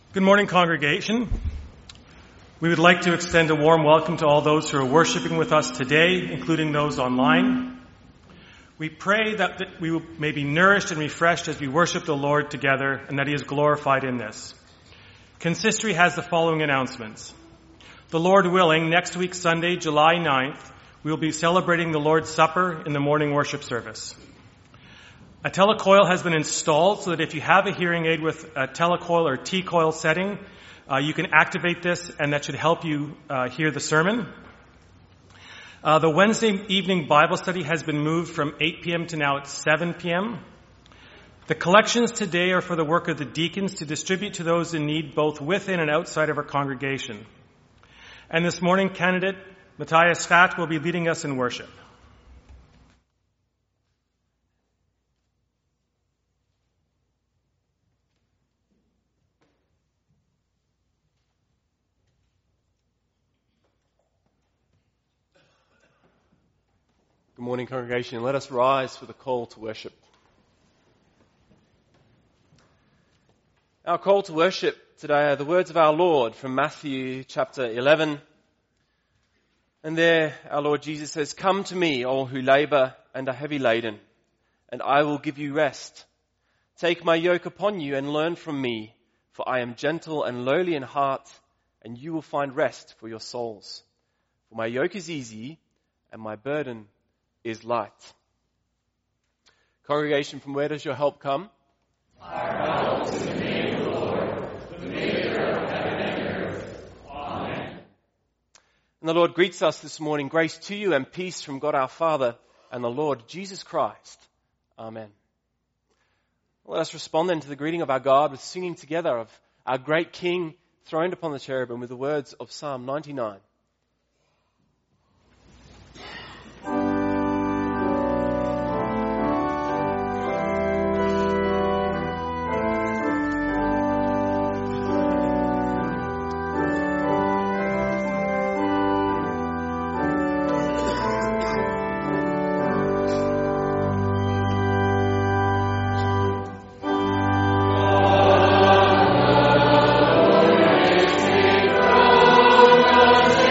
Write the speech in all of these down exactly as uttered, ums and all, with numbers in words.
Good morning, congregation. We would like to extend a warm welcome to all those who are worshiping with us today, including those online. We pray that we may be nourished and refreshed as we worship the Lord together and that He is glorified in this. Consistory has the following announcements. The Lord willing, next week, Sunday, July ninth, we will be celebrating the Lord's Supper in the morning worship service. A telecoil has been installed so that if you have a hearing aid with a telecoil or T-coil setting, uh, you can activate this and that should help you uh, hear the sermon. Uh, the Wednesday evening Bible study has been moved from eight p.m. to now at seven p.m. The collections today are for the work of the deacons to distribute to those in need both within and outside of our congregation. And this morning, candidate Matthias Schat will be leading us in worship. Good morning, congregation. Let us rise for the call to worship. Our call to worship today are the words of our Lord from Matthew chapter eleven. And there our Lord Jesus says, "Come to me, all who labor and are heavy laden, and I will give you rest. Take my yoke upon you and learn from me, for I am gentle and lowly in heart, and you will find rest for your souls. For my yoke is easy and my burden is light." Congregation, from where does your help come? Our help is in the name of the Lord, the maker of heaven and earth. Amen. And the Lord greets us this morning. Grace to you and peace from God our Father and the Lord Jesus Christ. Amen. Let us respond then to the greeting of our God with singing together of our great King throned upon the cherubim with the words of Psalm ninety-nine. Oh,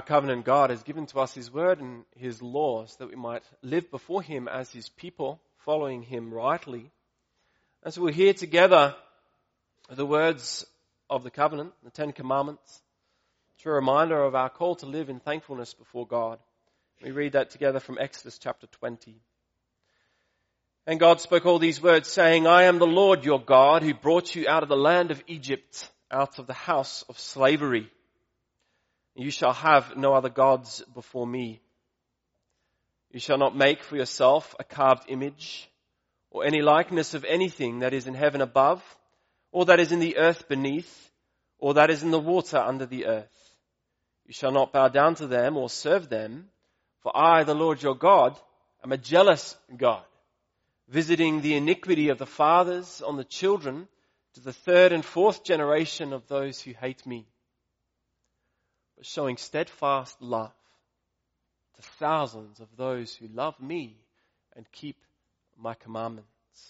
covenant God has given to us his word and his laws that we might live before him as his people, following him rightly. And so we're here together with the words of the covenant, the Ten Commandments. It's a reminder of our call to live in thankfulness before God. We read that together from Exodus chapter twenty. And God spoke all these words, saying, I am the Lord your God, who brought you out of the land of Egypt, out of the house of slavery. You shall have no other gods before me. You shall not make for yourself a carved image, or any likeness of anything that is in heaven above, or that is in the earth beneath, or that is in the water under the earth. You shall not bow down to them or serve them, for I, the Lord your God, am a jealous God, visiting the iniquity of the fathers on the children to the third and fourth generation of those who hate me, but showing steadfast love to thousands of those who love me and keep my commandments.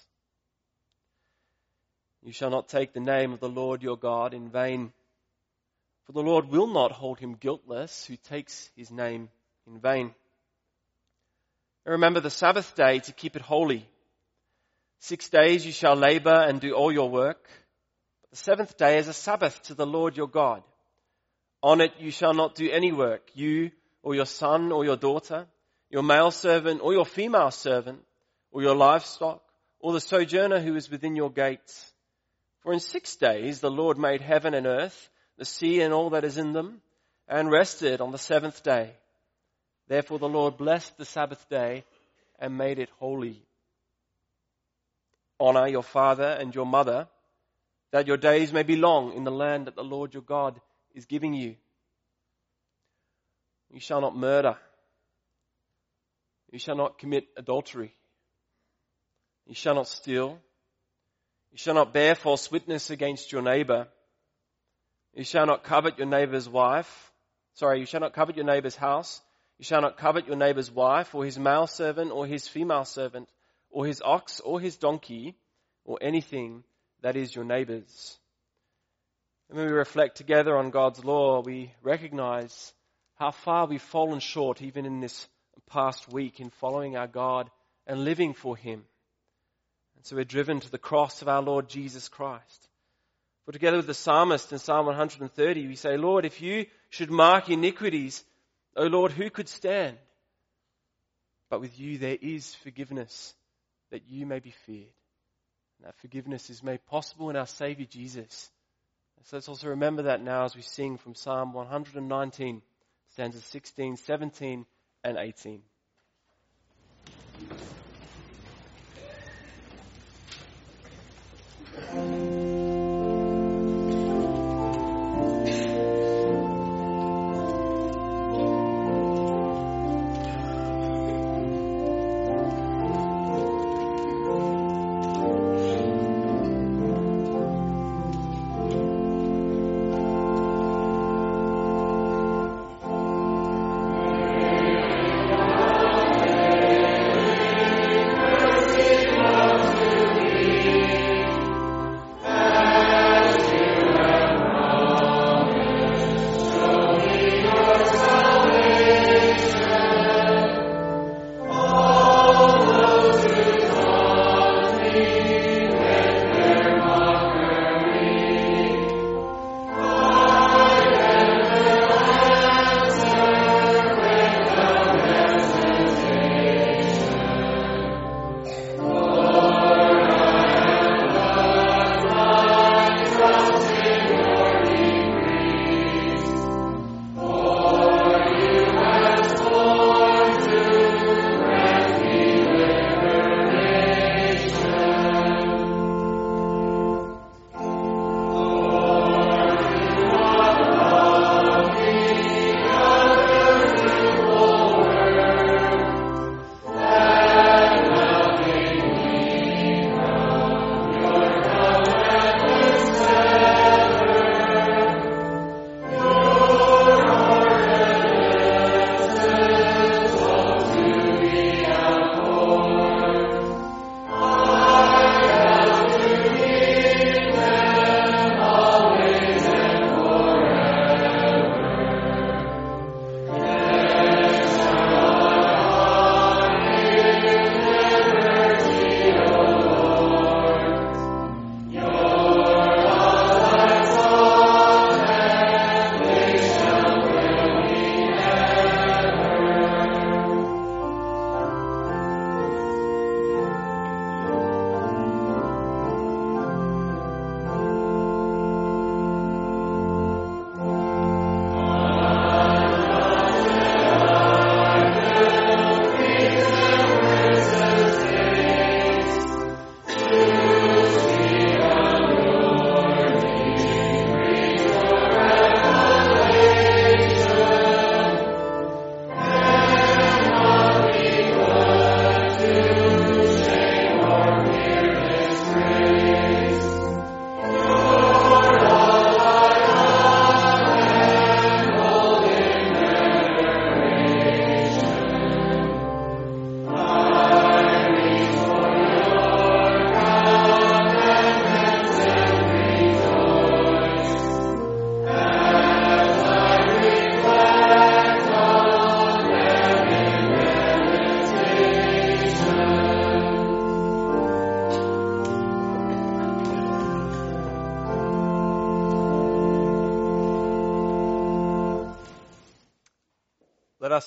You shall not take the name of the Lord your God in vain, for the Lord will not hold him guiltless who takes his name in vain. And remember the Sabbath day to keep it holy. Six days you shall labor and do all your work, but the seventh day is a Sabbath to the Lord your God. On it you shall not do any work, you or your son or your daughter, your male servant or your female servant, or your livestock, or the sojourner who is within your gates. For in six days the Lord made heaven and earth, the sea and all that is in them, and rested on the seventh day. Therefore the Lord blessed the Sabbath day and made it holy. Honor your father and your mother, that your days may be long in the land that the Lord your God is giving you. You shall not murder. You shall not commit adultery. You shall not steal. You shall not bear false witness against your neighbor. You shall not covet your neighbor's wife. Sorry, you shall not covet your neighbor's house. You shall not covet your neighbor's wife, or his male servant, or his female servant, or his ox, or his donkey, or anything that is your neighbor's. And when we reflect together on God's law, we recognize how far we've fallen short, even in this past week, in following our God and living for him. And so we're driven to the cross of our Lord Jesus Christ. For together with the psalmist in Psalm one hundred thirty, we say, Lord, if you should mark iniquities, O Lord, who could stand? But with you there is forgiveness, that you may be feared. And that forgiveness is made possible in our Savior Jesus. So let's also remember that now as we sing from Psalm one hundred nineteen, stanzas sixteen, seventeen, and eighteen.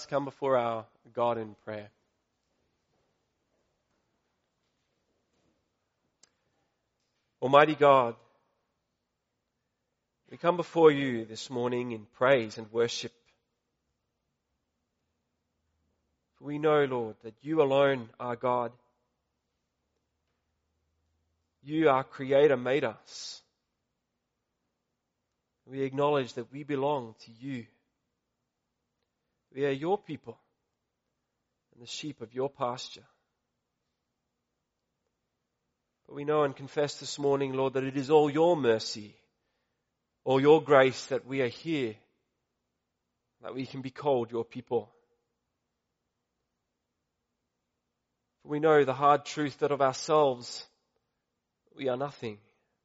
come before our God in prayer. Almighty God, we come before you this morning in praise and worship. For we know, Lord, that you alone are God. You, our Creator, made us. We acknowledge that we belong to you. We are your people and the sheep of your pasture. But we know and confess this morning, Lord, that it is all your mercy, all your grace that we are here, that we can be called your people. For we know the hard truth that of ourselves we are nothing.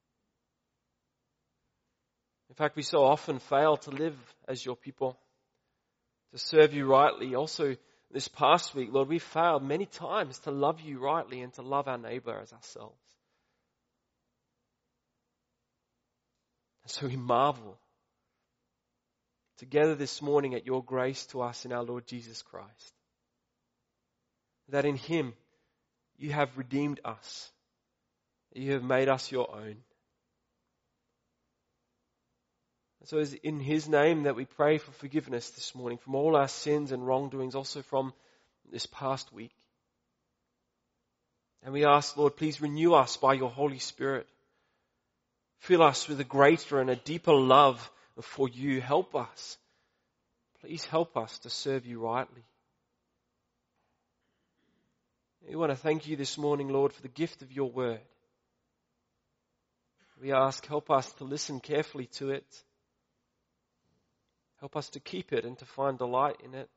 In fact, we so often fail to live as your people, to serve you rightly. Also, this past week, Lord, we failed many times to love you rightly and to love our neighbor as ourselves. And so we marvel together this morning at your grace to us in our Lord Jesus Christ. That in him you have redeemed us. You have made us your own. And so it's in his name that we pray for forgiveness this morning from all our sins and wrongdoings, also from this past week. And we ask, Lord, please renew us by your Holy Spirit. Fill us with a greater and a deeper love for you. Help us. Please help us to serve you rightly. We want to thank you this morning, Lord, for the gift of your word. We ask, help us to listen carefully to it. Help us to keep it and to find delight in it.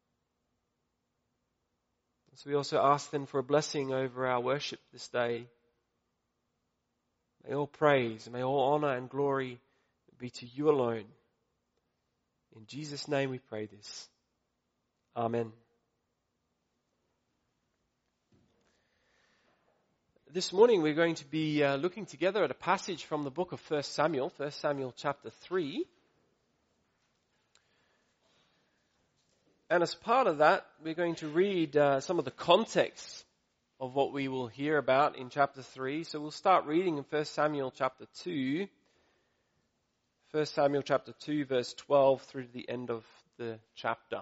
So we also ask then for a blessing over our worship this day. May all praise, may all honor and glory be to you alone. In Jesus' name we pray this. Amen. This morning we're going to be uh, looking together at a passage from the book of First Samuel, First Samuel chapter three. And as part of that, we're going to read uh, some of the context of what we will hear about in chapter three. So we'll start reading in First Samuel chapter two. First Samuel chapter two, verse twelve through to the end of the chapter.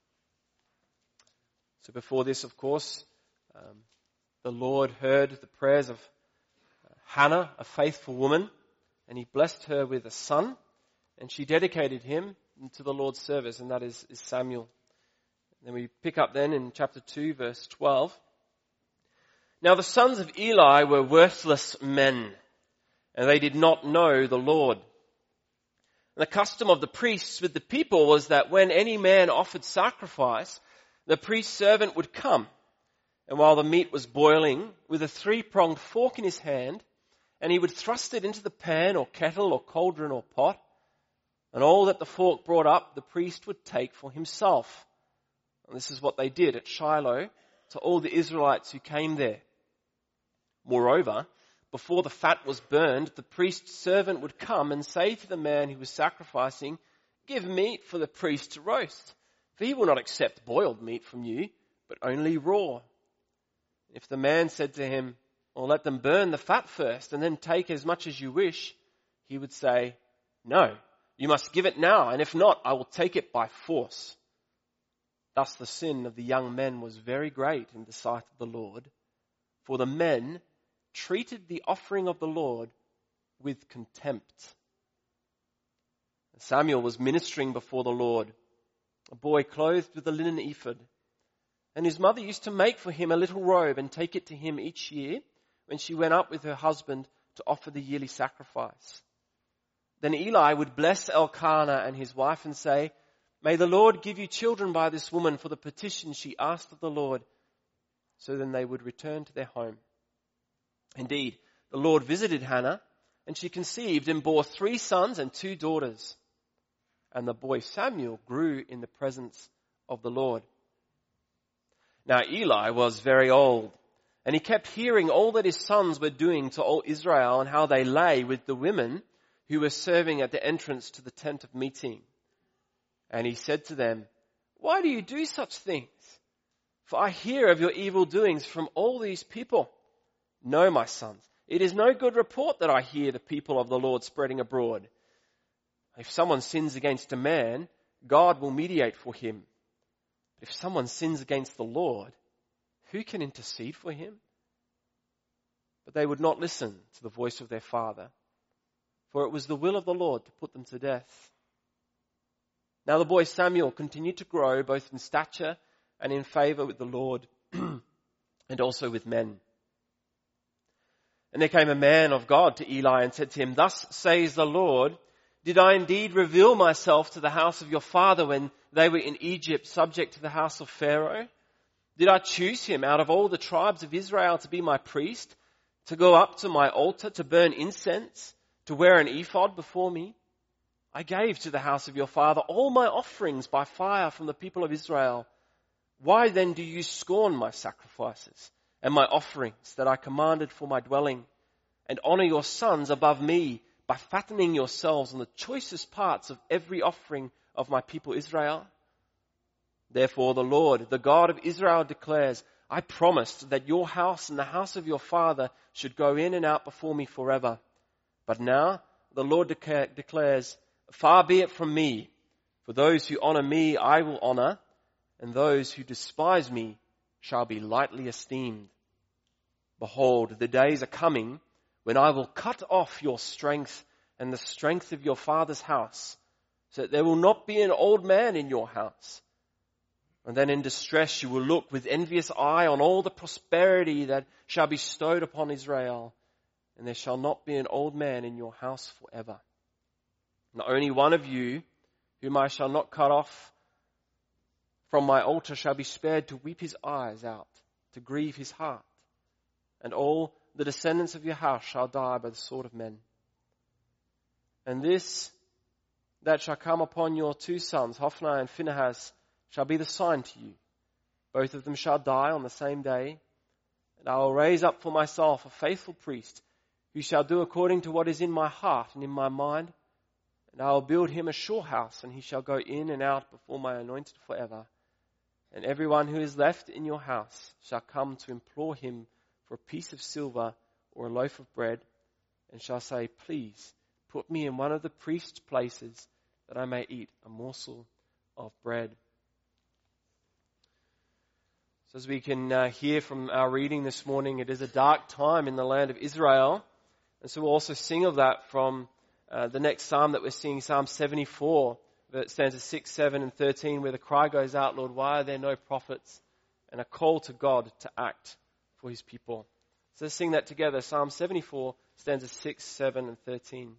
So before this, of course, um, the Lord heard the prayers of Hannah, a faithful woman, and he blessed her with a son, and she dedicated him to the Lord's service, and that is, is Samuel. And then we pick up then in chapter two, verse twelve. Now the sons of Eli were worthless men, and they did not know the Lord. And the custom of the priests with the people was that when any man offered sacrifice, the priest's servant would come, and while the meat was boiling, with a three-pronged fork in his hand, and he would thrust it into the pan or kettle or cauldron or pot, and all that the fork brought up, the priest would take for himself. And this is what they did at Shiloh to all the Israelites who came there. Moreover, before the fat was burned, the priest's servant would come and say to the man who was sacrificing, "Give meat for the priest to roast, for he will not accept boiled meat from you, but only raw." If the man said to him, "Well, let them burn the fat first and then take as much as you wish," he would say, "No, you must give it now, and if not, I will take it by force." Thus the sin of the young men was very great in the sight of the Lord, for the men treated the offering of the Lord with contempt. Samuel was ministering before the Lord, a boy clothed with a linen ephod, and his mother used to make for him a little robe and take it to him each year when she went up with her husband to offer the yearly sacrifice. Then Eli would bless Elkanah and his wife and say, "May the Lord give you children by this woman for the petition she asked of the Lord." So then they would return to their home. Indeed, the Lord visited Hannah, and she conceived and bore three sons and two daughters. And the boy Samuel grew in the presence of the Lord. Now Eli was very old, and he kept hearing all that his sons were doing to all Israel and how they lay with the women who were serving at the entrance to the tent of meeting. And he said to them, why do you do such things? For I hear of your evil doings from all these people. No, my sons, it is no good report that I hear the people of the Lord spreading abroad. If someone sins against a man, God will mediate for him. But if someone sins against the Lord, who can intercede for him? But they would not listen to the voice of their father, for it was the will of the Lord to put them to death. Now the boy Samuel continued to grow both in stature and in favor with the Lord and also with men. And there came a man of God to Eli and said to him, Thus says the Lord, did I indeed reveal myself to the house of your father when they were in Egypt, subject to the house of Pharaoh? Did I choose him out of all the tribes of Israel to be my priest, to go up to my altar, to burn incense, to wear an ephod before me? I gave to the house of your father all my offerings by fire from the people of Israel. Why then do you scorn my sacrifices and my offerings that I commanded for my dwelling, and honor your sons above me by fattening yourselves on the choicest parts of every offering of my people Israel? Therefore the Lord, the God of Israel, declares, I promised that your house and the house of your father should go in and out before me forever. But now the Lord deca- declares, far be it from me, for those who honor me I will honor, and those who despise me shall be lightly esteemed. Behold, the days are coming when I will cut off your strength and the strength of your father's house, so that there will not be an old man in your house. And then in distress you will look with envious eye on all the prosperity that shall be bestowed upon Israel, and there shall not be an old man in your house forever. Not only one of you, whom I shall not cut off from my altar, shall be spared to weep his eyes out, to grieve his heart. And all the descendants of your house shall die by the sword of men. And this that shall come upon your two sons, Hophni and Phinehas, shall be the sign to you. Both of them shall die on the same day, and I will raise up for myself a faithful priest, who shall do according to what is in my heart and in my mind, and I will build him a sure house, and he shall go in and out before my anointed forever. And everyone who is left in your house shall come to implore him for a piece of silver or a loaf of bread, and shall say, please put me in one of the priest's places, that I may eat a morsel of bread. So as we can uh, hear from our reading this morning, it is a dark time in the land of Israel. And so we'll also sing of that from uh, the next psalm that we're singing, Psalm seventy-four, stanzas six, seven, and thirteen, where the cry goes out, Lord, why are there no prophets? And a call to God to act for his people. So let's sing that together, Psalm seventy-four, stanzas six, seven, and thirteen.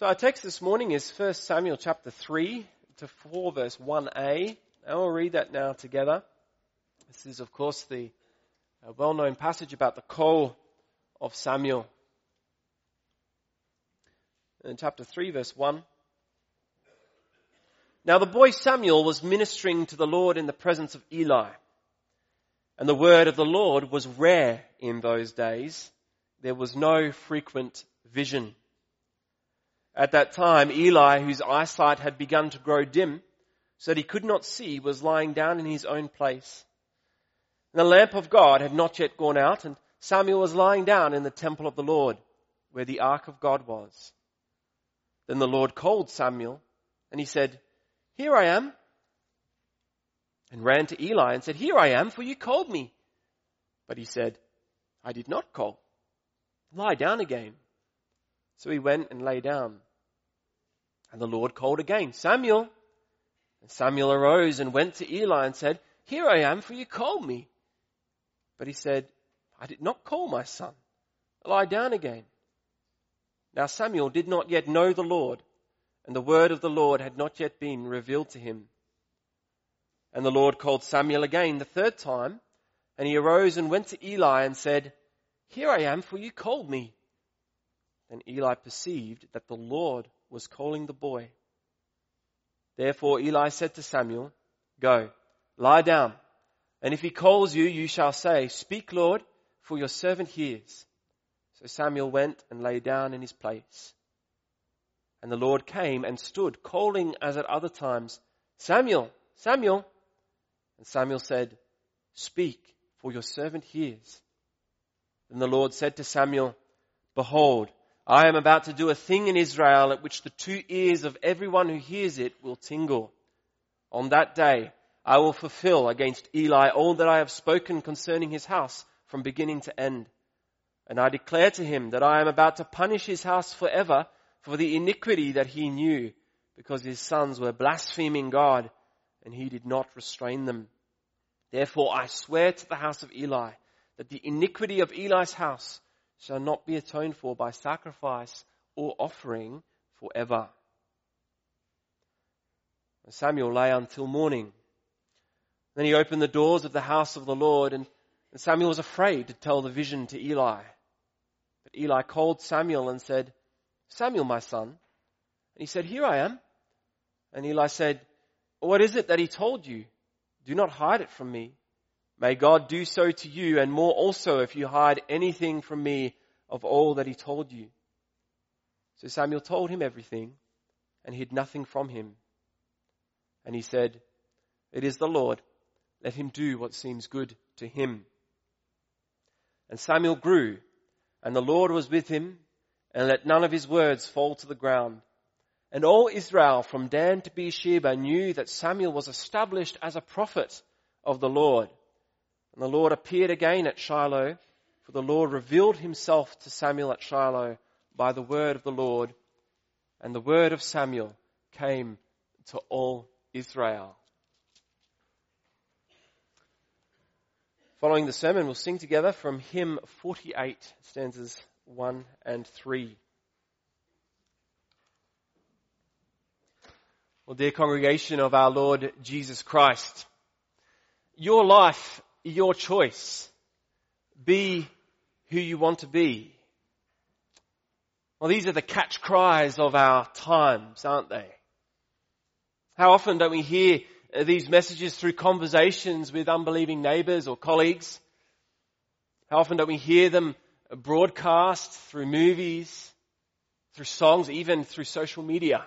So our text this morning is First Samuel chapter three to four verse one a. And we'll read that now together. This is of course the uh, well-known passage about the call of Samuel. In chapter three verse one. Now the boy Samuel was ministering to the Lord in the presence of Eli. And the word of the Lord was rare in those days. There was no frequent vision. At that time, Eli, whose eyesight had begun to grow dim, so that he could not see, was lying down in his own place. And the lamp of God had not yet gone out, and Samuel was lying down in the temple of the Lord, where the ark of God was. Then the Lord called Samuel, and he said, "Here I am." And ran to Eli and said, "Here I am, for you called me." But he said, "I did not call. Lie down again." So he went and lay down. And the Lord called again, "Samuel." And Samuel arose and went to Eli and said, "Here I am, for you called me." But he said, "I did not call, my son. Lie down again." Now Samuel did not yet know the Lord, and the word of the Lord had not yet been revealed to him. And the Lord called Samuel again the third time, and he arose and went to Eli and said, "Here I am, for you called me." Then Eli perceived that the Lord was calling the boy. Therefore Eli said to Samuel, "Go, lie down, and if he calls you, you shall say, 'Speak, Lord, for your servant hears.'" So Samuel went and lay down in his place. And the Lord came and stood, calling as at other times, "Samuel, Samuel." And Samuel said, "Speak, for your servant hears." Then the Lord said to Samuel, "Behold, I am about to do a thing in Israel at which the two ears of everyone who hears it will tingle. On that day I will fulfill against Eli all that I have spoken concerning his house from beginning to end. And I declare to him that I am about to punish his house forever for the iniquity that he knew, because his sons were blaspheming God, and he did not restrain them. Therefore I swear to the house of Eli that the iniquity of Eli's house shall not be atoned for by sacrifice or offering forever." And Samuel lay until morning. Then he opened the doors of the house of the Lord, and, and Samuel was afraid to tell the vision to Eli. But Eli called Samuel and said, "Samuel, my son." And he said, "Here I am." And Eli said, "What is it that he told you? Do not hide it from me. May God do so to you, and more also if you hide anything from me of all that he told you." So Samuel told him everything, and hid nothing from him. And he said, "It is the Lord. Let him do what seems good to him." And Samuel grew, and the Lord was with him, and let none of his words fall to the ground. And all Israel from Dan to Beersheba knew that Samuel was established as a prophet of the Lord. And the Lord appeared again at Shiloh, for the Lord revealed himself to Samuel at Shiloh by the word of the Lord. And the word of Samuel came to all Israel. Following the sermon, we'll sing together from hymn forty-eight, stanzas one and three. Well, dear congregation of our Lord Jesus Christ, your life, your choice. Be who you want to be. Well, these are the catch cries of our times, aren't they? How often don't we hear these messages through conversations with unbelieving neighbours or colleagues? How often don't we hear them broadcast through movies, through songs, even through social media?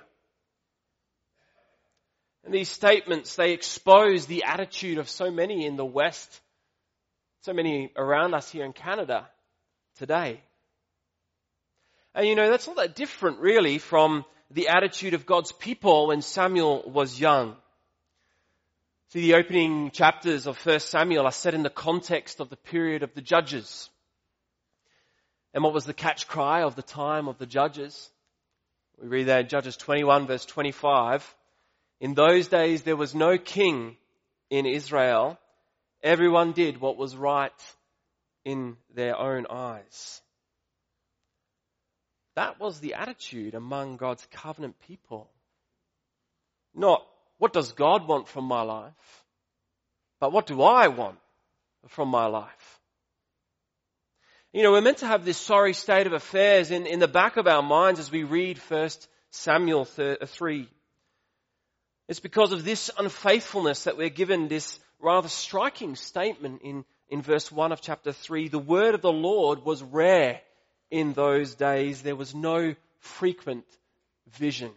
And these statements, they expose the attitude of so many in the West, so many around us here in Canada today. And you know, that's not that different really from the attitude of God's people when Samuel was young. See, the opening chapters of First Samuel are set in the context of the period of the judges. And what was the catch cry of the time of the judges? We read there in Judges twenty-one verse twenty-five. In those days there was no king in Israel. Everyone did what was right in their own eyes. that was the attitude among God's covenant people. Not, what does God want from my life? But what do I want from my life? You know, we're meant to have this sorry state of affairs in, in the back of our minds as we read First Samuel three. It's because of this unfaithfulness that we're given this rather striking statement in, in verse one of chapter three. The word of the Lord was rare in those days. There was no frequent vision.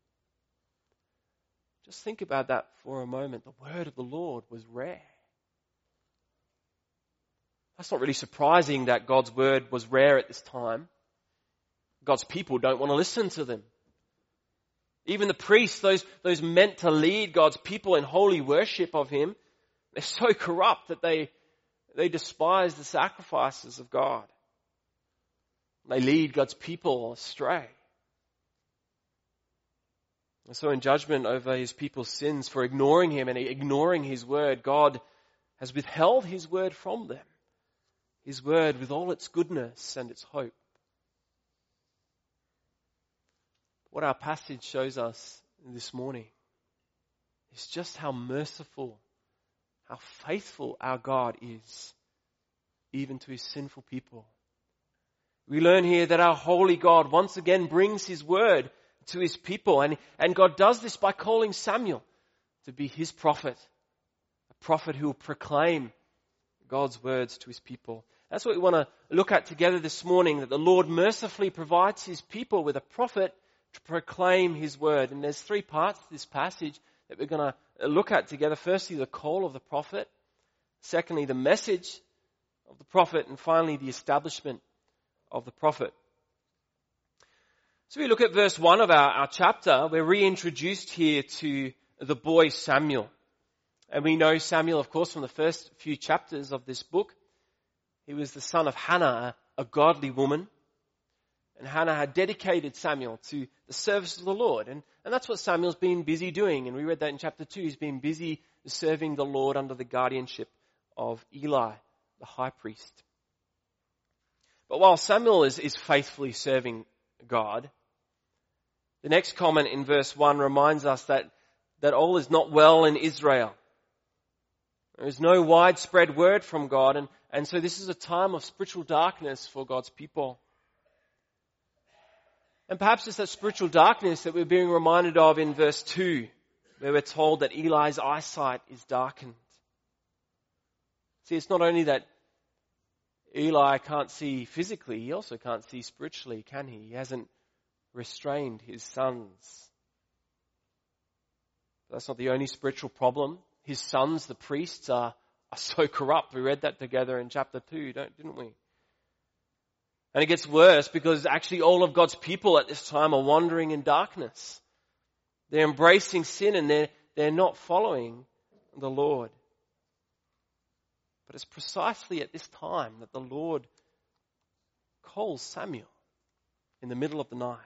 Just think about that for a moment. The word of the Lord was rare. That's not really surprising that God's word was rare at this time. God's people don't want to listen to them. Even the priests, those, those meant to lead God's people in holy worship of Him, they're so corrupt that they, they despise the sacrifices of God. They lead God's people astray. And so in judgment over His people's sins for ignoring Him and ignoring His word, God has withheld His word from them. His word with all its goodness and its hope. What our passage shows us this morning is just how merciful, how faithful our God is, even to His sinful people. We learn here that our holy God once again brings His word to His people, and, and God does this by calling Samuel to be His prophet, a prophet who will proclaim God's words to His people. That's what we want to look at together this morning, that the Lord mercifully provides His people with a prophet to proclaim His word. And there's three parts to this passage that we're going to look at together. Firstly, the call of the prophet. Secondly, the message of the prophet. And finally, the establishment of the prophet. So we look at verse one of our, our chapter. We're reintroduced here to the boy Samuel. And we know Samuel, of course, from the first few chapters of this book. He was the son of Hannah, a godly woman. And Hannah had dedicated Samuel to the service of the Lord. And, and that's what Samuel's been busy doing. And we read that in chapter two. He's been busy serving the Lord under the guardianship of Eli, the high priest. But while Samuel is, is faithfully serving God, the next comment in verse one reminds us that, that all is not well in Israel. There is no widespread word from God. And, and so this is a time of spiritual darkness for God's people. And perhaps it's that spiritual darkness that we're being reminded of in verse two, where we're told that Eli's eyesight is darkened. See, it's not only that Eli can't see physically, he also can't see spiritually, can he? He hasn't restrained his sons. But that's not the only spiritual problem. His sons, the priests, are, are so corrupt. We read that together in chapter two, don't, didn't we? And it gets worse because actually all of God's people at this time are wandering in darkness. They're embracing sin and they're, they're not following the Lord. But it's precisely at this time that the Lord calls Samuel in the middle of the night.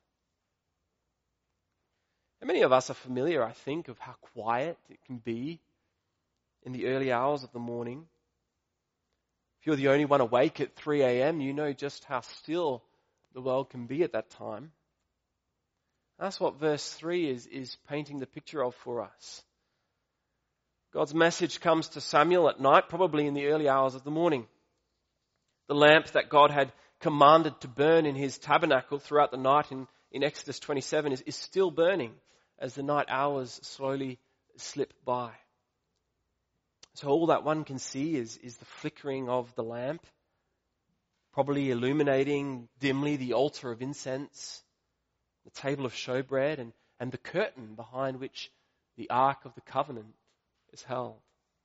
And many of us are familiar, I think, of how quiet it can be in the early hours of the morning. If you're the only one awake at three a.m., you know just how still the world can be at that time. That's what verse three is, is painting the picture of for us. God's message comes to Samuel at night, probably in the early hours of the morning. The lamp that God had commanded to burn in His tabernacle throughout the night in, in Exodus twenty-seven is, is still burning as the night hours slowly slip by. So all that one can see is, is the flickering of the lamp, probably illuminating dimly the altar of incense, the table of showbread, and, and the curtain behind which the Ark of the Covenant is held.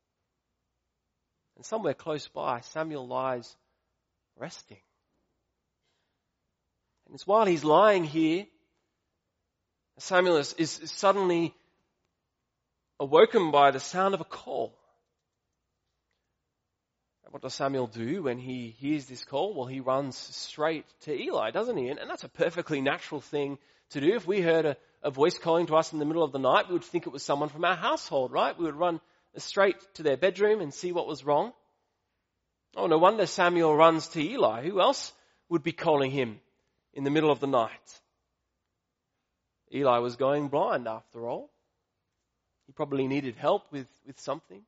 And somewhere close by, Samuel lies resting. And it's while he's lying here, Samuel is, is suddenly awoken by the sound of a call. What does Samuel do when he hears this call? Well, he runs straight to Eli, doesn't he? And, and that's a perfectly natural thing to do. If we heard a, a voice calling to us in the middle of the night, we would think it was someone from our household, right? We would run straight to their bedroom and see what was wrong. Oh, no wonder Samuel runs to Eli. Who else would be calling him in the middle of the night. Eli was going blind after all. He probably needed help with, with something.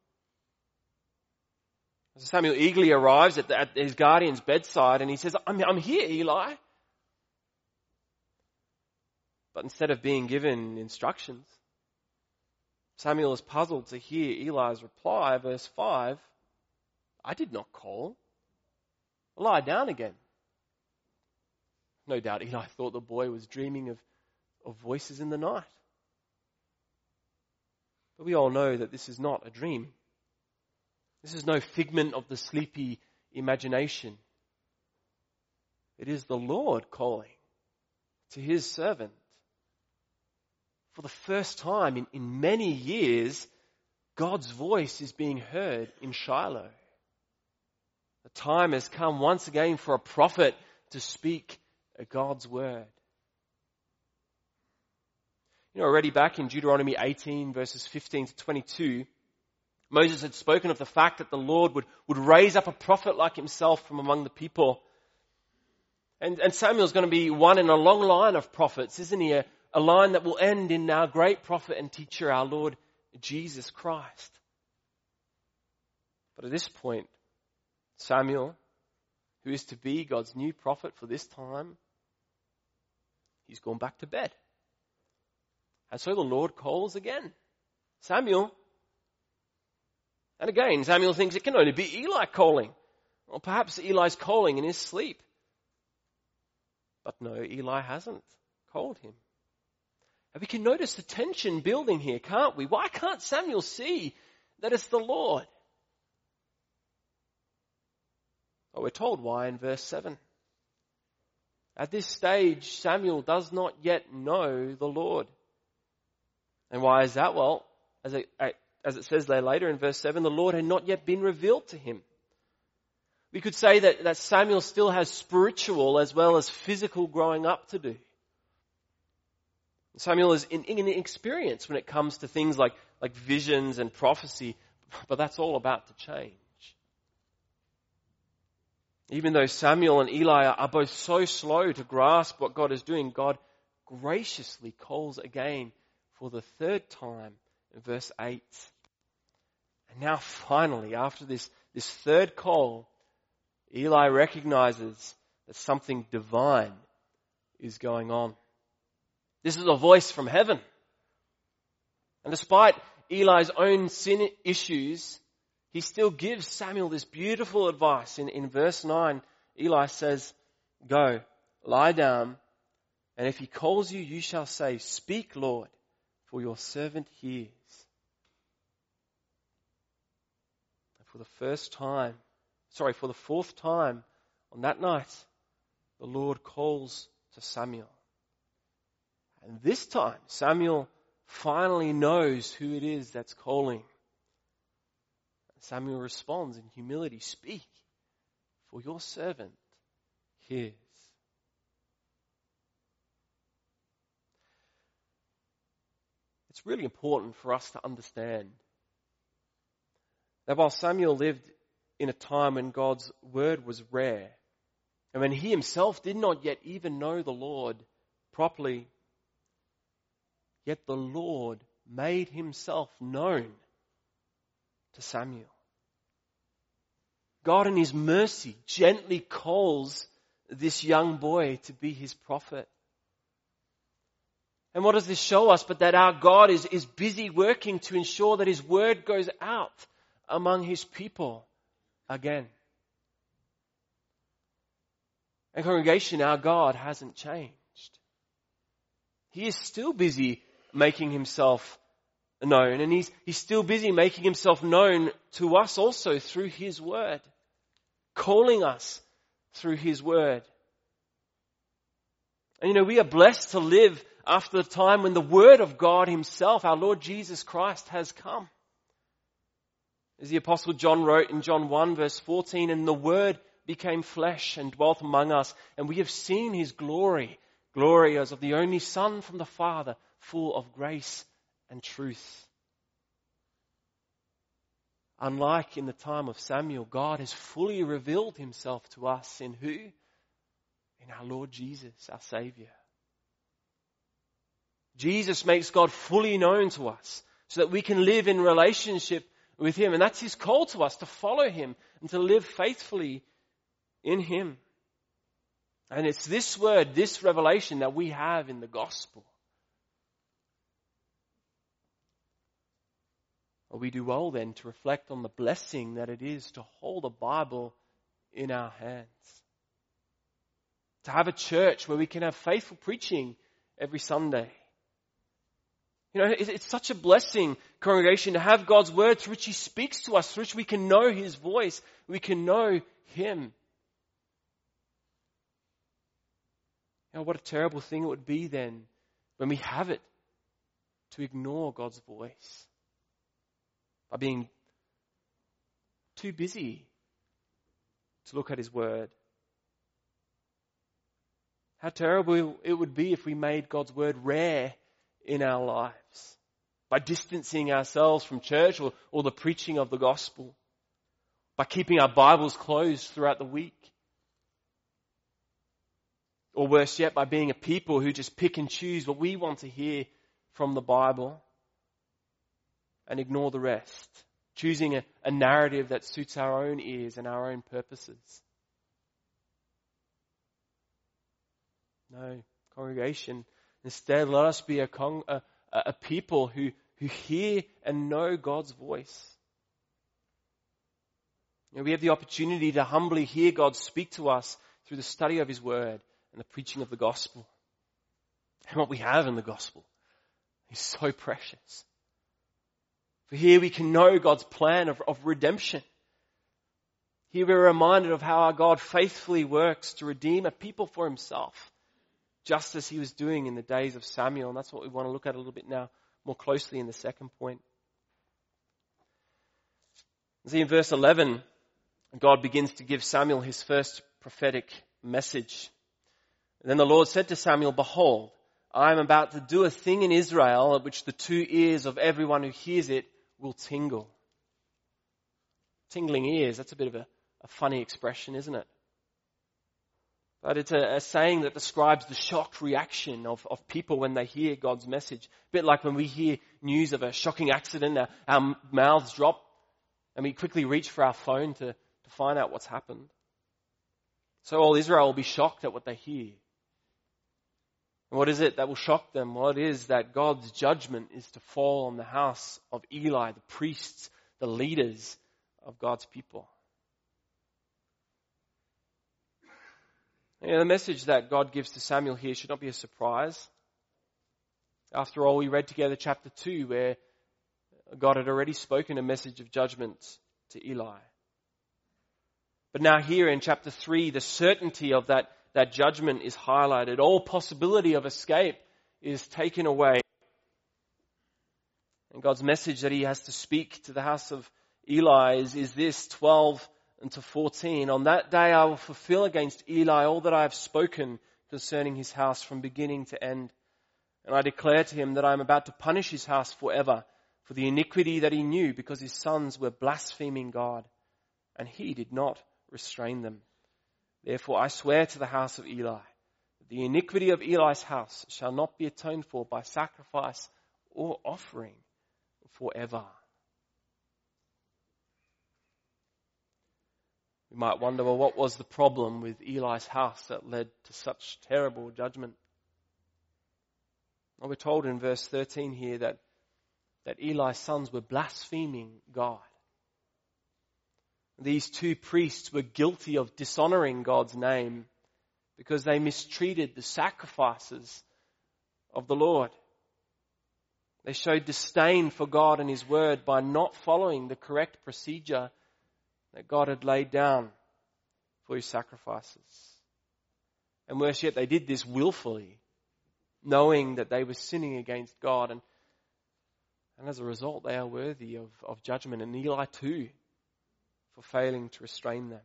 So Samuel eagerly arrives at, the, at his guardian's bedside and he says, I'm, I'm here, Eli. But instead of being given instructions, Samuel is puzzled to hear Eli's reply, verse five, I did not call. Lie down again. No doubt Eli thought the boy was dreaming of, of voices in the night. But we all know that this is not a dream. This is no figment of the sleepy imagination. It is the Lord calling to his servant. For the first time in, in many years, God's voice is being heard in Shiloh. The time has come once again for a prophet to speak God's word. You know, already back in Deuteronomy eighteen, verses fifteen to twenty-two, Moses had spoken of the fact that the Lord would, would raise up a prophet like himself from among the people. And, and Samuel's going to be one in a long line of prophets, isn't he? A, a line that will end in our great prophet and teacher, our Lord Jesus Christ. But at this point, Samuel, who is to be God's new prophet for this time, he's gone back to bed. And so the Lord calls again. Samuel. And again, Samuel thinks it can only be Eli calling. Or perhaps Eli's calling in his sleep. But no, Eli hasn't called him. And we can notice the tension building here, can't we? Why can't Samuel see that it's the Lord? Well, we're told why in verse seven. At this stage, Samuel does not yet know the Lord. And why is that? Well, as it, as it says there later in verse seven, the Lord had not yet been revealed to him. We could say that, that Samuel still has spiritual as well as physical growing up to do. Samuel is in, in experience when it comes to things like, like visions and prophecy, but that's all about to change. Even though Samuel and Eli are both so slow to grasp what God is doing, God graciously calls again for the third time in verse eight. And now finally, after this, this third call, Eli recognizes that something divine is going on. This is a voice from heaven. And despite Eli's own sin issues, he still gives Samuel this beautiful advice. In, in verse nine, Eli says, go, lie down, and if he calls you, you shall say, speak, Lord, for your servant hears. And for the first time, sorry, for the fourth time on that night, the Lord calls to Samuel. And this time, Samuel finally knows who it is that's calling. Samuel responds in humility, speak, for your servant hears. It's really important for us to understand that while Samuel lived in a time when God's word was rare, and when he himself did not yet even know the Lord properly, yet the Lord made himself known to Samuel. God in his mercy gently calls this young boy to be his prophet. And what does this show us? But that our God is, is busy working to ensure that his word goes out among his people again. And congregation, our God hasn't changed. He is still busy making himself known, and he's, he's still busy making himself known to us also through his word, calling us through his word. And you know, we are blessed to live after the time when the word of God himself, our Lord Jesus Christ, has come. As the Apostle John wrote in John one verse fourteen, and the word became flesh and dwelt among us, and we have seen his glory, glory as of the only Son from the Father, full of grace and truth. Unlike in the time of Samuel, God has fully revealed himself to us in who? in our Lord Jesus, our Savior. Jesus makes God fully known to us so that we can live in relationship with Him. And that's His call to us, to follow Him and to live faithfully in Him. And it's this word, this revelation that we have in the gospel. Well, we do well then to reflect on the blessing that it is to hold a Bible in our hands. To have a church where we can have faithful preaching every Sunday. You know, it's such a blessing, congregation, to have God's word through which He speaks to us, through which we can know His voice, we can know Him. You know, what a terrible thing it would be then when we have it to ignore God's voice by being too busy to look at His word. How terrible it would be if we made God's word rare in our lives by distancing ourselves from church or, or the preaching of the gospel, by keeping our Bibles closed throughout the week, or worse yet, by being a people who just pick and choose what we want to hear from the Bible and ignore the rest, choosing a, a narrative that suits our own ears and our own purposes. No, congregation, instead let us be a, con- a, a people who, who hear and know God's voice. You know, we have the opportunity to humbly hear God speak to us through the study of His word and the preaching of the gospel. And what we have in the gospel is so precious. For here we can know God's plan of, of redemption. Here we're reminded of how our God faithfully works to redeem a people for Himself, just as He was doing in the days of Samuel. And that's what we want to look at a little bit now more closely in the second point. See, in verse eleven, God begins to give Samuel his first prophetic message. And then the Lord said to Samuel, "Behold, I am about to do a thing in Israel at which the two ears of everyone who hears it will tingle." Tingling ears, that's a bit of a, a funny expression, isn't it? But it's a, a saying that describes the shocked reaction of, of people when they hear God's message. A bit like when we hear news of a shocking accident, our, our mouths drop and we quickly reach for our phone to, to find out what's happened. So all Israel will be shocked at what they hear. And what is it that will shock them? Well, it is that God's judgment is to fall on the house of Eli, the priests, the leaders of God's people. You know, the message that God gives to Samuel here should not be a surprise. After all, we read together chapter two where God had already spoken a message of judgment to Eli. But now here in chapter three, the certainty of that, that judgment is highlighted. All possibility of escape is taken away. And God's message that He has to speak to the house of Eli is, is this, twelve and to fourteen. "On that day I will fulfill against Eli all that I have spoken concerning his house from beginning to end. And I declare to him that I am about to punish his house forever for the iniquity that he knew, because his sons were blaspheming God, and he did not restrain them. Therefore I swear to the house of Eli that the iniquity of Eli's house shall not be atoned for by sacrifice or offering forever." We might wonder, well, what was the problem with Eli's house that led to such terrible judgment? Well, we're told in verse thirteen here that, that Eli's sons were blaspheming God. These two priests were guilty of dishonoring God's name because they mistreated the sacrifices of the Lord. They showed disdain for God and His word by not following the correct procedure that God had laid down for His sacrifices. And worse yet, they did this willfully, knowing that they were sinning against God. And, and as a result, they are worthy of, of judgment. And Eli too, for failing to restrain them.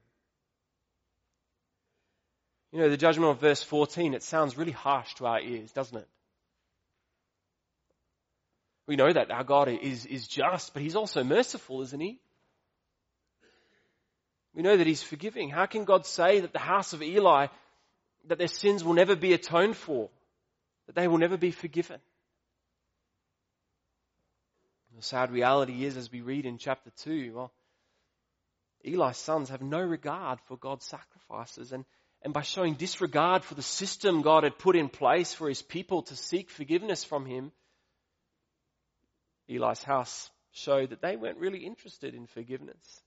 You know, the judgment of verse fourteen, it sounds really harsh to our ears, doesn't it? We know that our God is, is just, but He's also merciful, isn't He? We know that He's forgiving. How can God say that the house of Eli that their sins will never be atoned for, that they will never be forgiven. The sad reality is, as we read in chapter two, well, Eli's sons have no regard for God's sacrifices, and, and by showing disregard for the system God had put in place for his people to seek forgiveness from him, Eli's house showed that they weren't really interested in forgiveness.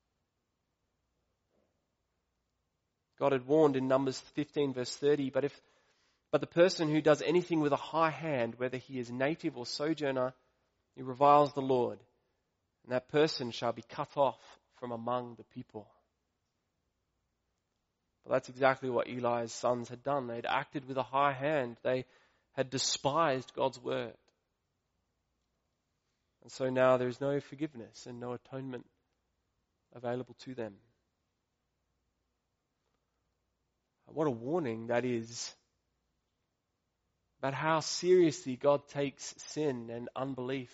God had warned in Numbers fifteen verse thirty, but if but the person who does anything with a high hand, whether he is native or sojourner, he reviles the Lord, and that person shall be cut off from among the people. But that's exactly what Eli's sons had done. They had acted with a high hand. They had despised God's word. And so now there is no forgiveness and no atonement available to them. What a warning that is about how seriously God takes sin and unbelief.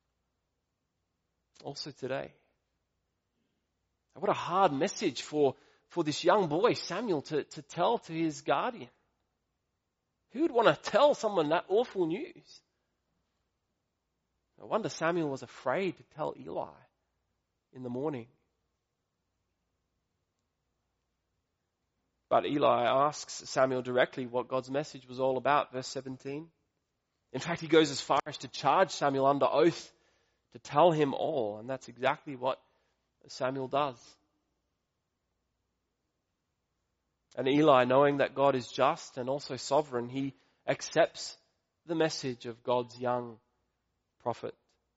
Also today. What a hard message for, for this young boy, Samuel, to, to tell to his guardian. Who would want to tell someone that awful news? No wonder Samuel was afraid to tell Eli in the morning. But Eli asks Samuel directly what God's message was all about, verse seventeen. In fact, he goes as far as to charge Samuel under oath to tell him all, and that's exactly what Samuel does. And Eli, knowing that God is just and also sovereign, he accepts the message of God's young prophet.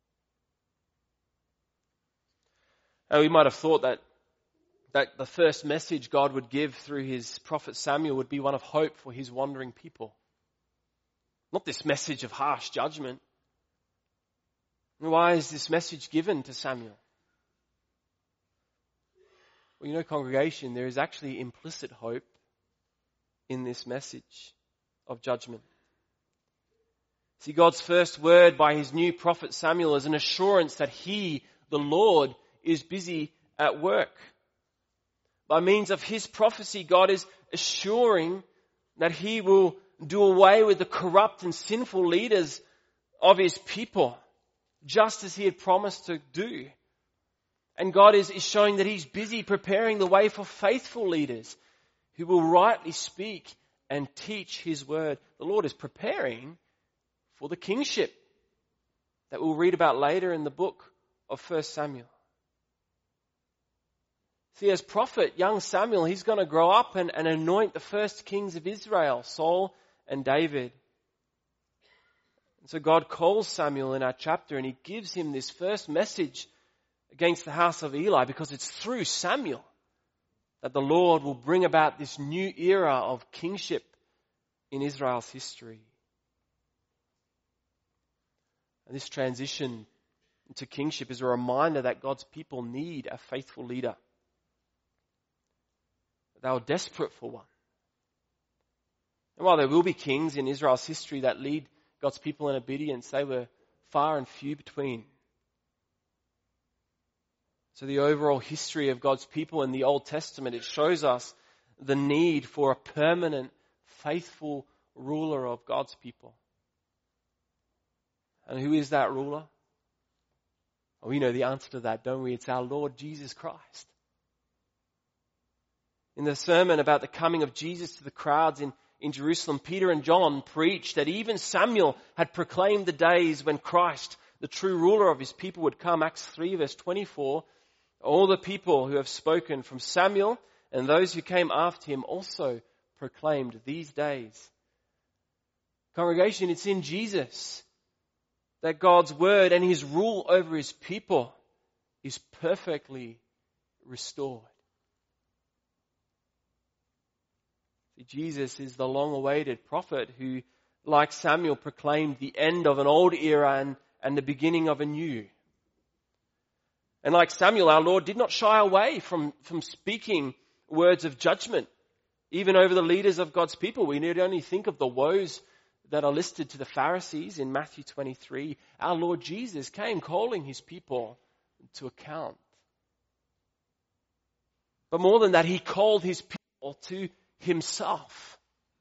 Now, we might have thought that that the first message God would give through his prophet Samuel would be one of hope for his wandering people. Not this message of harsh judgment. Why is this message given to Samuel? Well, you know, congregation, there is actually implicit hope in this message of judgment. See, God's first word by his new prophet Samuel is an assurance that he, the Lord, is busy at work. By means of his prophecy, God is assuring that he will do away with the corrupt and sinful leaders of his people, just as he had promised to do. And God is, is showing that he's busy preparing the way for faithful leaders who will rightly speak and teach his word. The Lord is preparing for the kingship that we'll read about later in the book of First Samuel. See, as prophet, young Samuel, he's going to grow up and, and anoint the first kings of Israel, Saul and David. And so God calls Samuel in our chapter and he gives him this first message against the house of Eli, because it's through Samuel that the Lord will bring about this new era of kingship in Israel's history. And this transition to kingship is a reminder that God's people need a faithful leader. They were desperate for one. And while there will be kings in Israel's history that lead God's people in obedience, they were far and few between. So the overall history of God's people in the Old Testament, it shows us the need for a permanent, faithful ruler of God's people. And who is that ruler? Well, we know the answer to that, don't we? It's our Lord Jesus Christ. In the sermon about the coming of Jesus to the crowds in, in Jerusalem, Peter and John preached that even Samuel had proclaimed the days when Christ, the true ruler of his people, would come. Acts three verse twenty-four. All the people who have spoken from Samuel and those who came after him also proclaimed these days. Congregation, it's in Jesus that God's word and his rule over his people is perfectly restored. Jesus is the long-awaited prophet who, like Samuel, proclaimed the end of an old era and, and the beginning of a new. And like Samuel, our Lord did not shy away from, from speaking words of judgment, even over the leaders of God's people. We need only think of the woes that are listed to the Pharisees in Matthew twenty-three. Our Lord Jesus came calling his people to account. But more than that, he called his people to himself.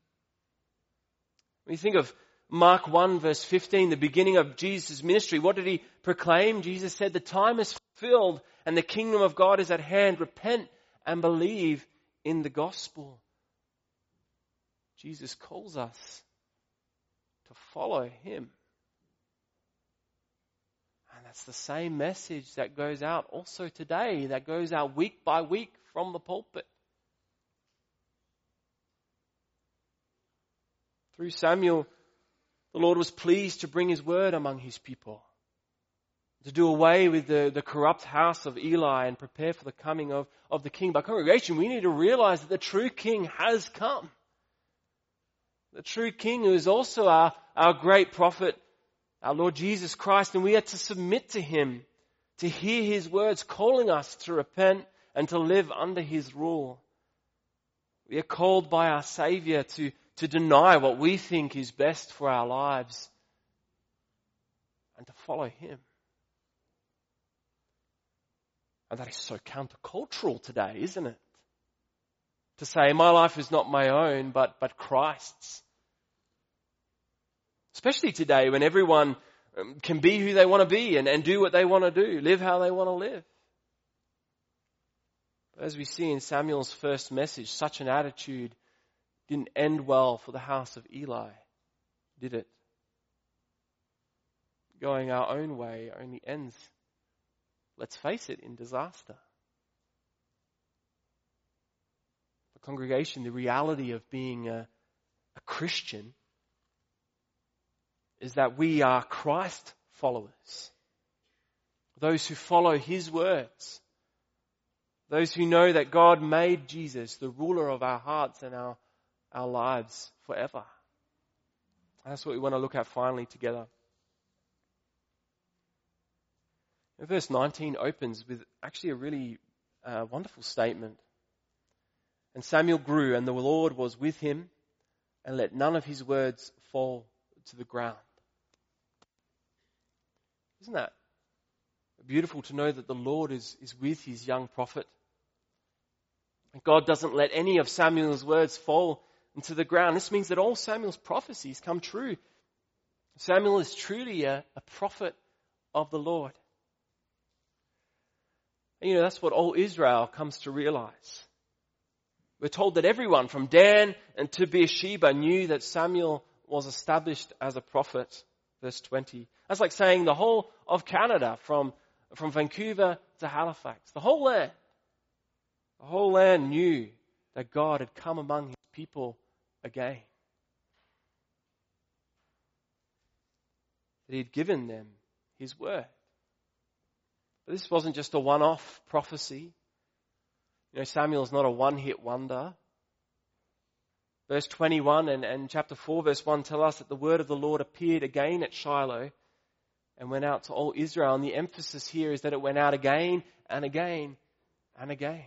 When you think of Mark one verse fifteen, the beginning of Jesus' ministry, what did he proclaim? Jesus said, the time is fulfilled and the kingdom of God is at hand. Repent and believe in the gospel. Jesus calls us to follow him. And that's the same message that goes out also today, that goes out week by week from the pulpit. Through Samuel, the Lord was pleased to bring his word among his people, to do away with the, the corrupt house of Eli and prepare for the coming of, of the king. By congregation, we need to realize that the true king has come. The true king who is also our, our great prophet, our Lord Jesus Christ, and we are to submit to him, to hear his words calling us to repent and to live under his rule. We are called by our Savior to, to deny what we think is best for our lives and to follow him. And that is so countercultural today, isn't it? To say, my life is not my own, but, but Christ's. Especially today when everyone can be who they want to be and, and do what they want to do, live how they want to live. But as we see in Samuel's first message, such an attitude didn't end well for the house of Eli, did it? Going our own way only ends, let's face it, in disaster. The congregation, the reality of being a, a Christian is that we are Christ followers. Those who follow his words. Those who know that God made Jesus the ruler of our hearts and our, our lives forever. And that's what we want to look at finally together. And verse nineteen opens with actually a really uh, wonderful statement. And Samuel grew, and the Lord was with him, and let none of his words fall to the ground. Isn't that beautiful to know that the Lord is, is with his young prophet? And God doesn't let any of Samuel's words fall into the ground. This means that all Samuel's prophecies come true. Samuel is truly a, a prophet of the Lord. And you know, that's what all Israel comes to realize. We're told that everyone from Dan and to Beersheba knew that Samuel was established as a prophet. Verse twenty. That's like saying the whole of Canada, from, from Vancouver to Halifax. The whole land. The whole land knew that God had come among his people again. That he had given them his word. But this wasn't just a one-off prophecy. You know, Samuel's not a one-hit wonder. Verse twenty-one and, and chapter four, verse one tell us that the word of the Lord appeared again at Shiloh and went out to all Israel. And the emphasis here is that it went out again and again and again.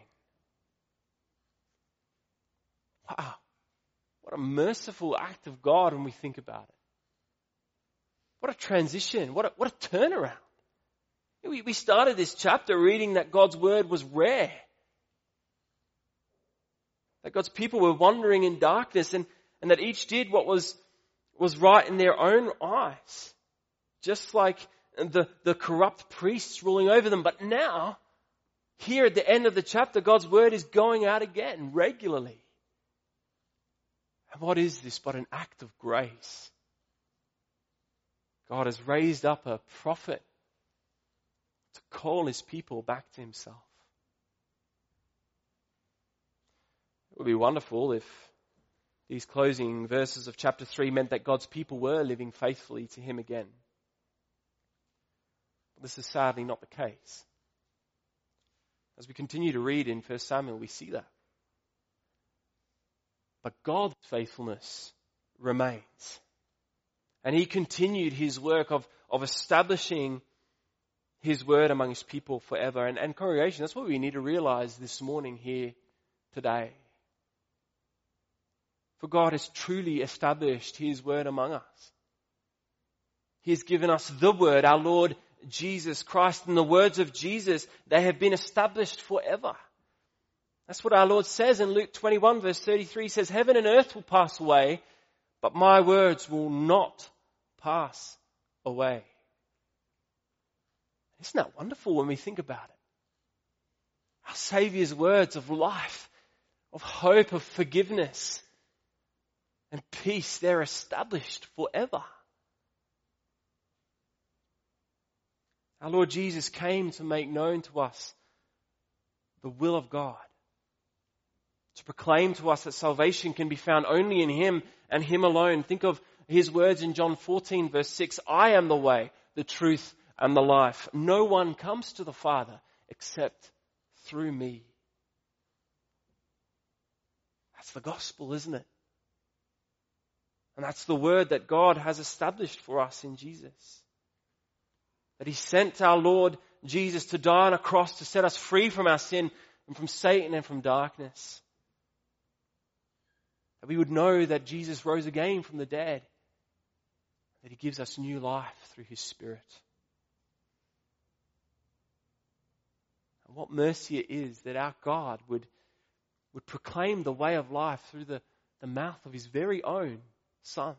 Wow. What a merciful act of God when we think about it. What a transition. What a, what a turnaround. We, we started this chapter reading that God's word was rare. That God's people were wandering in darkness and, and that each did what was, was right in their own eyes. Just like the, the corrupt priests ruling over them. But now, here at the end of the chapter, God's word is going out again regularly. And what is this but an act of grace? God has raised up a prophet to call his people back to himself. It would be wonderful if these closing verses of chapter three meant that God's people were living faithfully to him again. This is sadly not the case. As we continue to read in First Samuel, we see that. But God's faithfulness remains. And he continued his work of, of establishing his word among his people forever. And, and congregation, that's what we need to realize this morning here today. For God has truly established his word among us. He has given us the word, our Lord Jesus Christ. And the words of Jesus, they have been established forever. That's what our Lord says in Luke twenty-one verse thirty-three. He says, heaven and earth will pass away, but my words will not pass away. Isn't that wonderful when we think about it? Our Saviour's words of life, of hope, of forgiveness and peace, they're established forever. Our Lord Jesus came to make known to us the will of God, to proclaim to us that salvation can be found only in Him and Him alone. Think of His words in John fourteen verse six, I am the way, the truth and the life. No one comes to the Father except through me. That's the gospel, isn't it? And that's the word that God has established for us in Jesus. That He sent our Lord Jesus to die on a cross to set us free from our sin and from Satan and from darkness. That we would know that Jesus rose again from the dead. That He gives us new life through His Spirit. And what mercy it is that our God would, would proclaim the way of life through the, the mouth of His very own Son.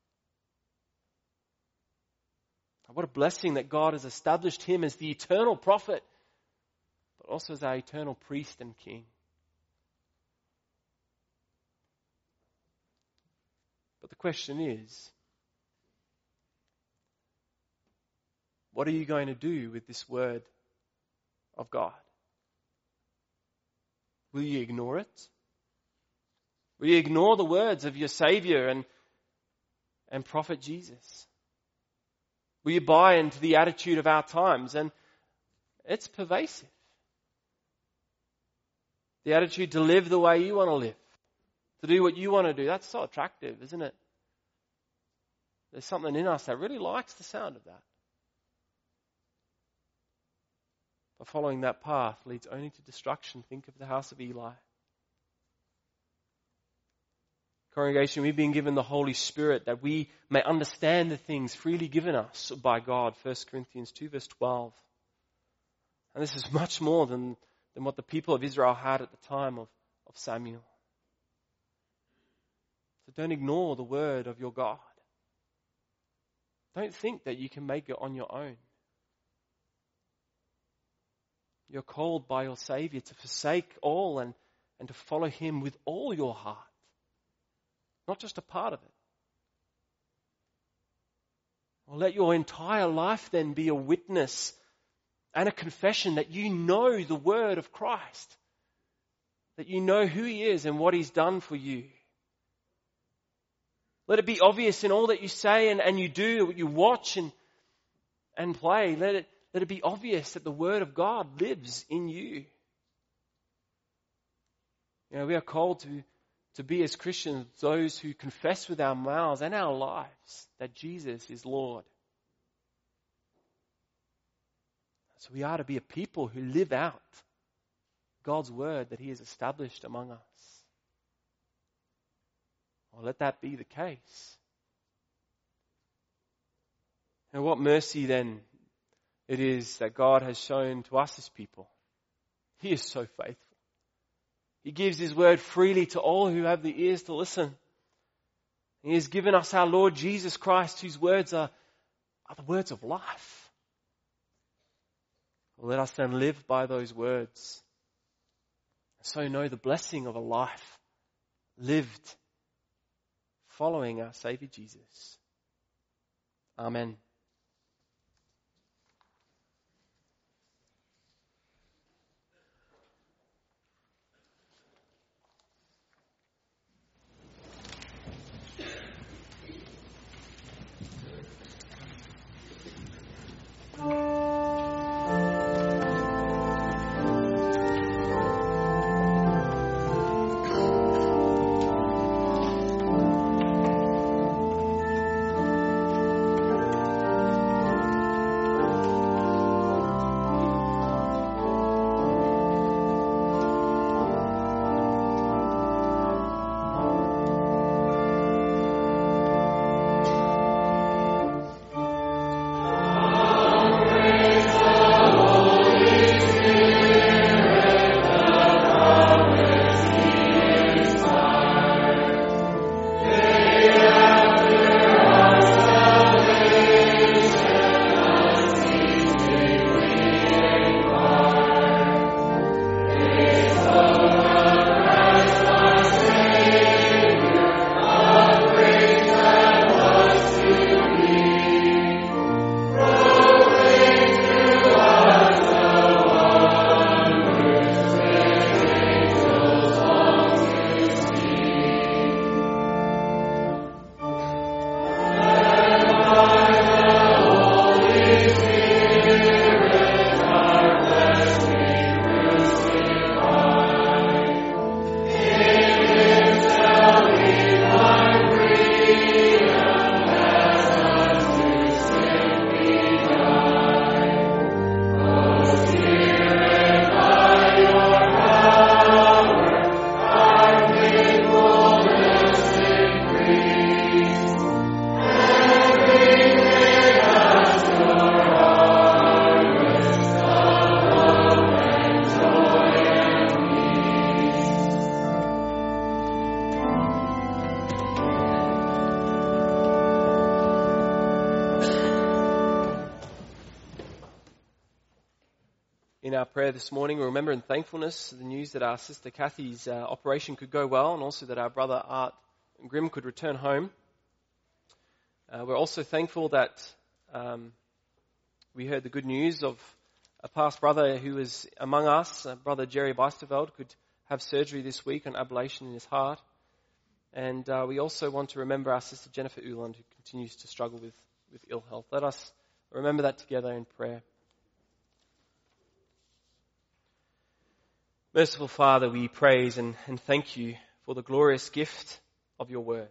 What a blessing that God has established Him as the eternal prophet, but also as our eternal priest and king. But the question is, what are you going to do with this word of God? Will you ignore it? Will you ignore the words of your Savior and, and prophet Jesus? Will you buy into the attitude of our times? And it's pervasive. The attitude to live the way you want to live. To do what you want to do. That's so attractive, isn't it? There's something in us that really likes the sound of that. But following that path leads only to destruction. Think of the house of Eli. Congregation, we've been given the Holy Spirit that we may understand the things freely given us by God. First Corinthians two verse twelve. And this is much more than, than what the people of Israel had at the time of, of Samuel. So don't ignore the word of your God. Don't think that you can make it on your own. You're called by your Savior to forsake all and, and to follow Him with all your heart. Not just a part of it. Well, let your entire life then be a witness and a confession that you know the word of Christ. That you know who He is and what He's done for you. Let it be obvious in all that you say and, and you do, what you watch and, and play. Let it, let it be obvious that the word of God lives in you. You know, we are called to To be as Christians, those who confess with our mouths and our lives that Jesus is Lord. So we are to be a people who live out God's word that He has established among us. Well, let that be the case. And what mercy then it is that God has shown to us as people. He is so faithful. He gives His word freely to all who have the ears to listen. He has given us our Lord Jesus Christ, whose words are, are the words of life. Well, let us then live by those words. So know the blessing of a life lived following our Savior Jesus. Amen. in our prayer this morning. We remember in thankfulness the news that our sister Kathy's uh, operation could go well, and also that our brother Art Grimm could return home. Uh, we're also thankful that um, we heard the good news of a past brother who was among us, uh, Brother Jerry Beisterveld, could have surgery this week on ablation in his heart. And uh, we also want to remember our sister Jennifer Uland, who continues to struggle with, with ill health. Let us remember that together in prayer. Merciful Father, we praise and, and thank you for the glorious gift of your word.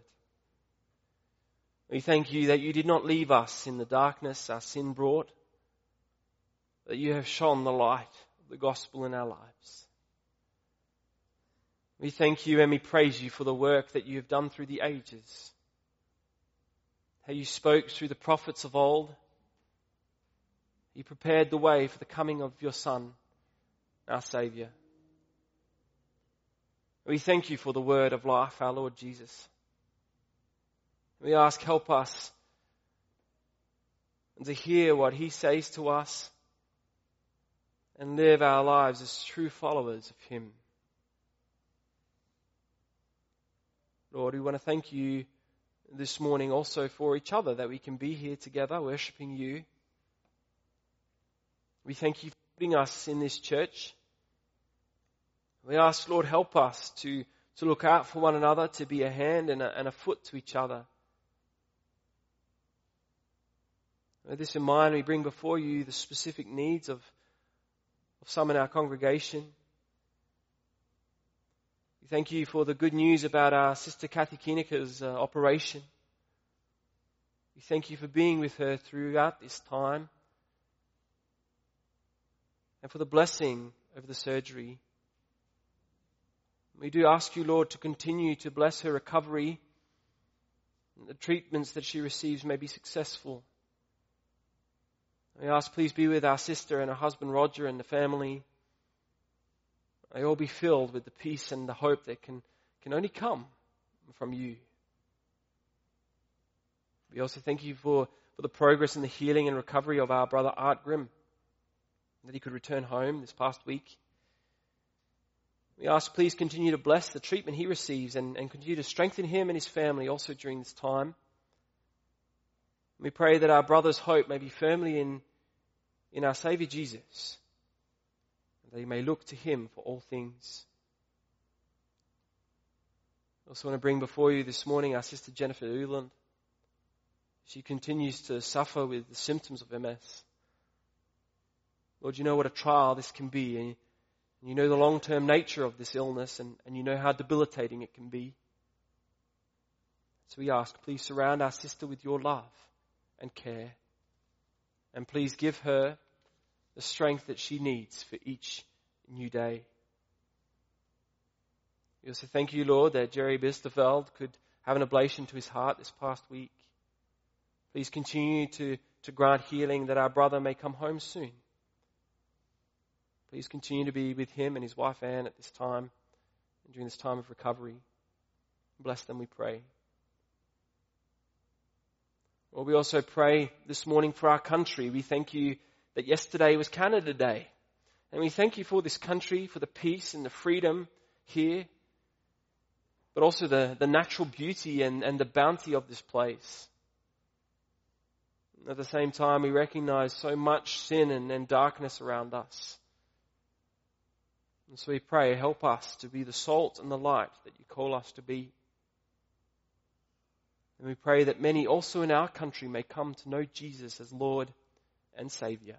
We thank you that you did not leave us in the darkness our sin brought, that you have shone the light of the gospel in our lives. We thank you and we praise you for the work that you have done through the ages, how you spoke through the prophets of old. You prepared the way for the coming of your Son, our Saviour. We thank you for the word of life, our Lord Jesus. We ask, help us to hear what he says to us and live our lives as true followers of him. Lord, we want to thank you this morning also for each other, that we can be here together worshipping you. We thank you for putting us in this church. We ask, Lord, help us to, to look out for one another, to be a hand and a, and a foot to each other. With this in mind, we bring before you the specific needs of, of some in our congregation. We thank you for the good news about our sister Kathy Keeneker's uh, operation. We thank you for being with her throughout this time and for the blessing of the surgery. We do ask you, Lord, to continue to bless her recovery, and the treatments that she receives may be successful. We ask, please be with our sister and her husband Roger and the family. May all be filled with the peace and the hope that can, can only come from you. We also thank you for, for the progress in the healing and recovery of our brother Art Grimm, that he could return home this past week. We ask, please continue to bless the treatment he receives and, and continue to strengthen him and his family also during this time. We pray that our brother's hope may be firmly in, in our Saviour Jesus, and that he may look to him for all things. I also want to bring before you this morning our sister Jennifer Uland. She continues to suffer with the symptoms of M S. Lord, you know what a trial this can be, and you know the long-term nature of this illness, and, and you know how debilitating it can be. So we ask, please surround our sister with your love and care. And please give her the strength that she needs for each new day. We also thank you, Lord, that Jerry Beisterveld could have an ablation to his heart this past week. Please continue to, to grant healing, that our brother may come home soon. Please continue to be with him and his wife Anne at this time, and during this time of recovery. Bless them, we pray. Well, we also pray this morning for our country. We thank you that yesterday was Canada Day. And we thank you for this country, for the peace and the freedom here, but also the, the natural beauty and, and the bounty of this place. At the same time, we recognize so much sin and, and darkness around us. And so we pray, help us to be the salt and the light that you call us to be. And we pray that many also in our country may come to know Jesus as Lord and Saviour.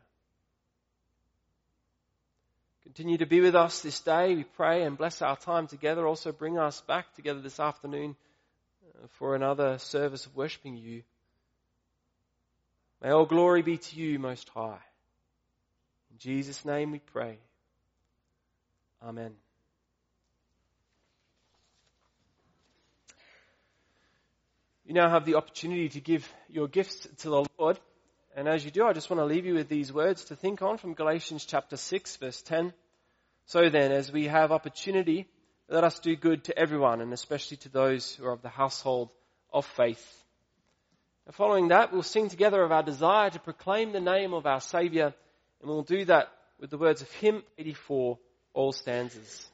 Continue to be with us this day, we pray, and bless our time together. Also bring us back together this afternoon for another service of worshipping you. May all glory be to you, Most High. In Jesus' name we pray. Amen. You now have the opportunity to give your gifts to the Lord. And as you do, I just want to leave you with these words to think on from Galatians chapter six, verse ten. So then, as we have opportunity, let us do good to everyone, and especially to those who are of the household of faith. And following that, we'll sing together of our desire to proclaim the name of our Saviour, and we'll do that with the words of hymn eighty-four, all stanzas.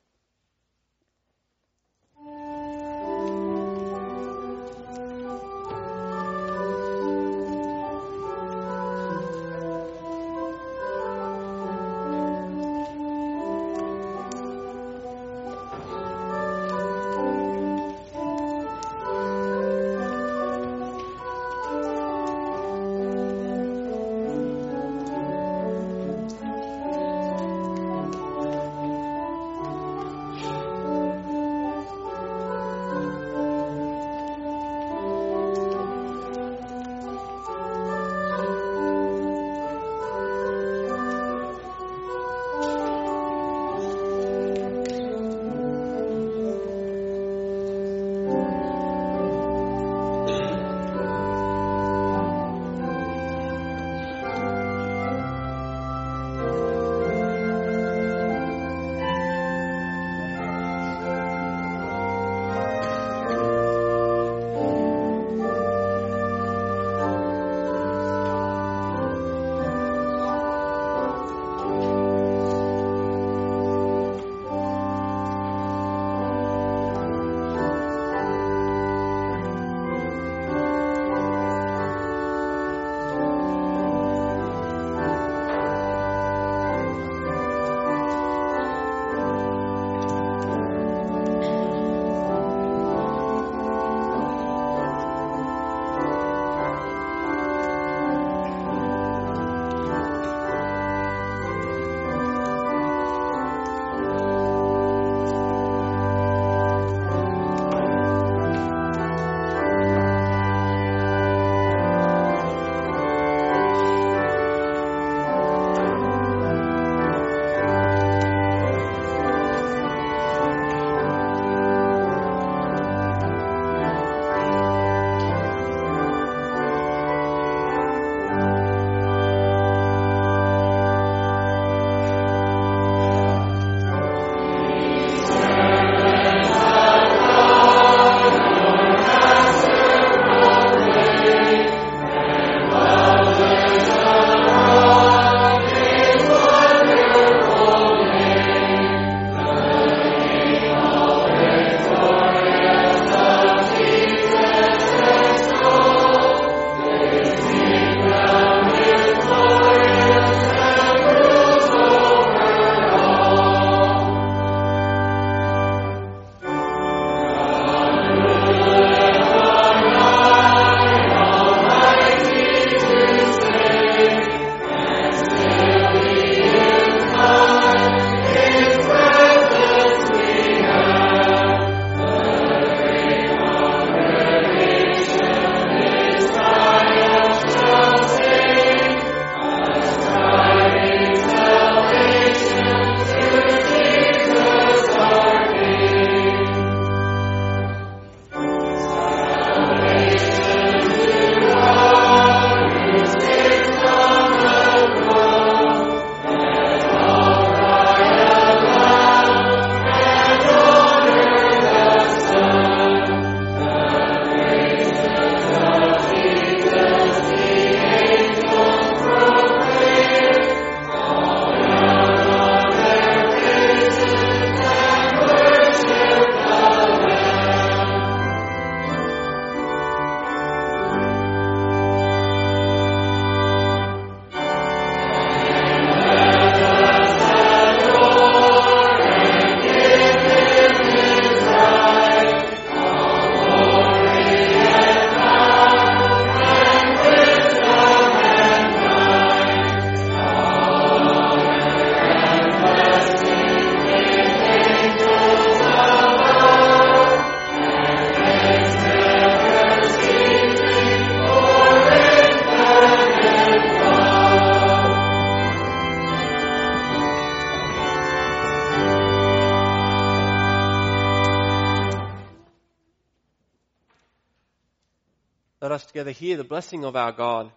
Let us together hear the blessing of our God.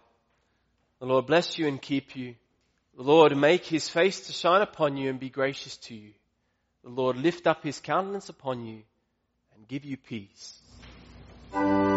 The Lord bless you and keep you. The Lord make his face to shine upon you and be gracious to you. The Lord lift up his countenance upon you and give you peace.